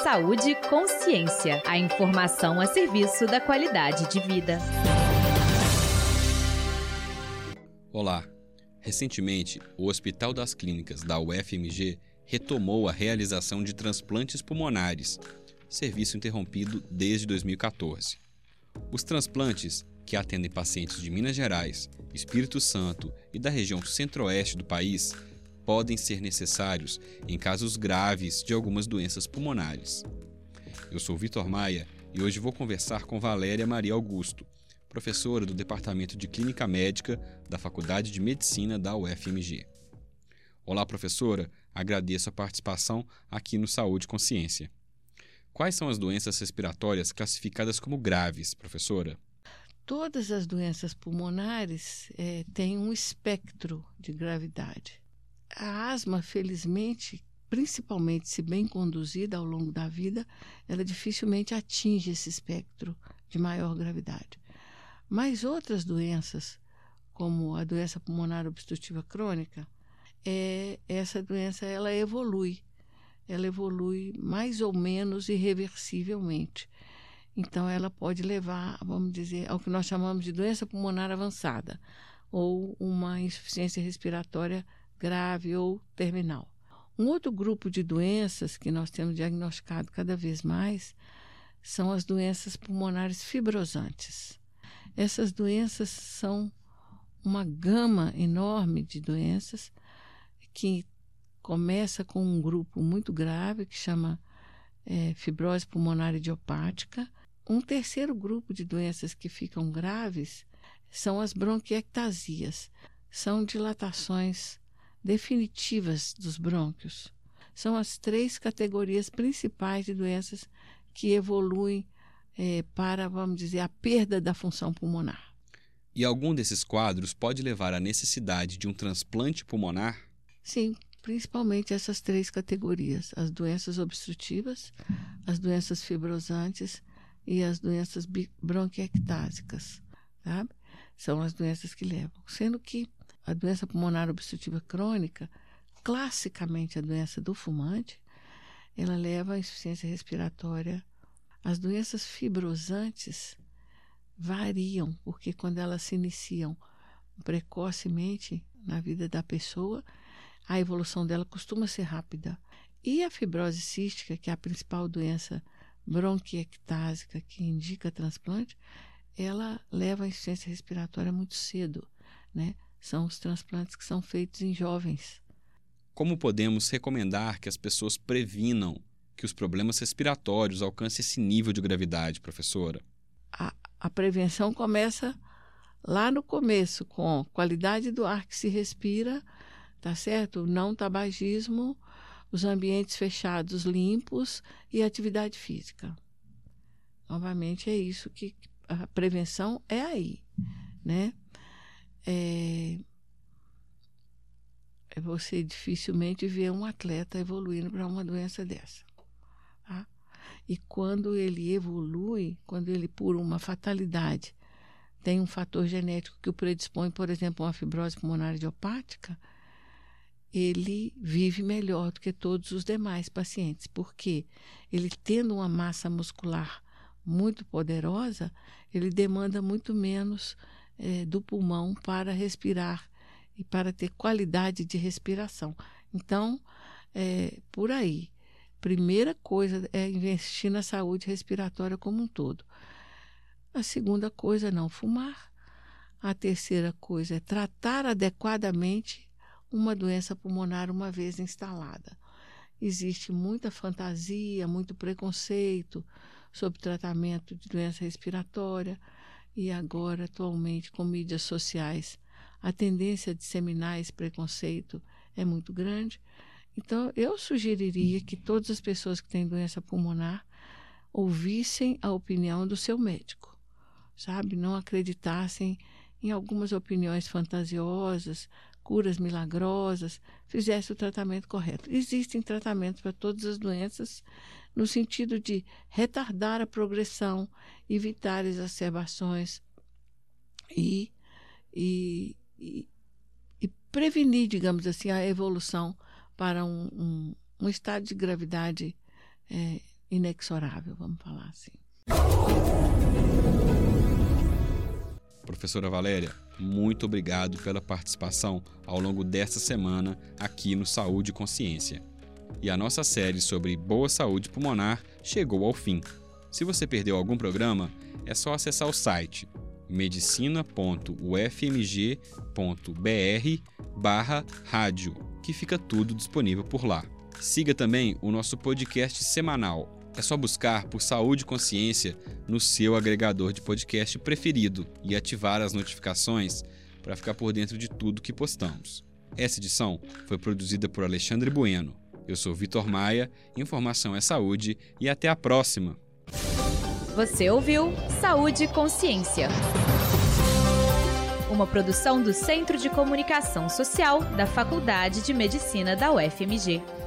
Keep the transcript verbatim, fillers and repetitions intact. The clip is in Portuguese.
Saúde e Consciência. A informação a serviço da qualidade de vida. Olá. Recentemente, o Hospital das Clínicas da U F M G retomou a realização de transplantes pulmonares, serviço interrompido desde dois mil e quatorze. Os transplantes, que atendem pacientes de Minas Gerais, Espírito Santo e da região centro-oeste do país, podem ser necessários em casos graves de algumas doenças pulmonares. Eu sou Vitor Maia e hoje vou conversar com Valéria Maria Augusto, professora do Departamento de Clínica Médica da Faculdade de Medicina da U F M G. Olá, professora, agradeço a participação aqui no Saúde e Consciência. Quais são as doenças respiratórias classificadas como graves, professora? Todas as doenças pulmonares é, têm um espectro de gravidade. A asma, felizmente, principalmente se bem conduzida ao longo da vida, ela dificilmente atinge esse espectro de maior gravidade. Mas outras doenças, como a doença pulmonar obstrutiva crônica, é, essa doença ela evolui. Ela evolui mais ou menos irreversivelmente. Então, ela pode levar, vamos dizer, ao que nós chamamos de doença pulmonar avançada, ou uma insuficiência respiratória grave ou terminal. Um outro grupo de doenças que nós temos diagnosticado cada vez mais são as doenças pulmonares fibrosantes. Essas doenças são uma gama enorme de doenças que começa com um grupo muito grave que chama é, fibrose pulmonar idiopática. Um terceiro grupo de doenças que ficam graves são as bronquiectasias. São dilatações definitivas dos brônquios. São as três categorias principais de doenças que evoluem é, para, vamos dizer, a perda da função pulmonar. E algum desses quadros pode levar à necessidade de um transplante pulmonar? Sim, principalmente essas três categorias: as doenças obstrutivas, as doenças fibrosantes e as doenças bronquiectásicas, sabe? São as doenças que levam. Sendo que a doença pulmonar obstrutiva crônica, classicamente a doença do fumante, ela leva à insuficiência respiratória. As doenças fibrosantes variam, porque quando elas se iniciam precocemente na vida da pessoa, a evolução dela costuma ser rápida. E a fibrose cística, que é a principal doença bronquiectásica que indica transplante, ela leva à insuficiência respiratória muito cedo, né? São os transplantes que são feitos em jovens. Como podemos recomendar que as pessoas previnam que os problemas respiratórios alcancem esse nível de gravidade, professora? A, a prevenção começa lá no começo, com qualidade do ar que se respira, tá certo? Não tabagismo, os ambientes fechados limpos e atividade física. Novamente, é isso que a prevenção é aí, né? É, é você dificilmente vê um atleta evoluindo para uma doença dessa. Tá? E quando ele evolui, quando ele, por uma fatalidade, tem um fator genético que o predispõe, por exemplo, a uma fibrose pulmonar idiopática, ele vive melhor do que todos os demais pacientes, porque ele, tendo uma massa muscular muito poderosa, ele demanda muito menos é, do pulmão para respirar e para ter qualidade de respiração. Então, é, por aí, primeira coisa é investir na saúde respiratória como um todo. A segunda coisa é não fumar. A terceira coisa é tratar adequadamente uma doença pulmonar uma vez instalada. Existe muita fantasia, muito preconceito sobre tratamento de doença respiratória e agora, atualmente, com mídias sociais, a tendência a disseminar esse preconceito é muito grande. Então, eu sugeriria que todas as pessoas que têm doença pulmonar ouvissem a opinião do seu médico, sabe? Não acreditassem em algumas opiniões fantasiosas, curas milagrosas, fizesse o tratamento correto. Existem tratamentos para todas as doenças, no sentido de retardar a progressão, evitar exacerbações e, e, e, e prevenir, digamos assim, a evolução para um, um, um estado de gravidade é, inexorável, vamos falar assim. Professora Valéria, muito obrigado pela participação ao longo desta semana aqui no Saúde e Consciência. E a nossa série sobre boa saúde pulmonar chegou ao fim. Se você perdeu algum programa, é só acessar o site medicina ponto u f m g ponto b r barra rádio, que fica tudo disponível por lá. Siga também o nosso podcast semanal. É só buscar por Saúde e Consciência no seu agregador de podcast preferido e ativar as notificações para ficar por dentro de tudo que postamos. Essa edição foi produzida por Alexandre Bueno. Eu sou Vitor Maia, informação é saúde e até a próxima! Você ouviu Saúde e Consciência, uma produção do Centro de Comunicação Social da Faculdade de Medicina da U F M G.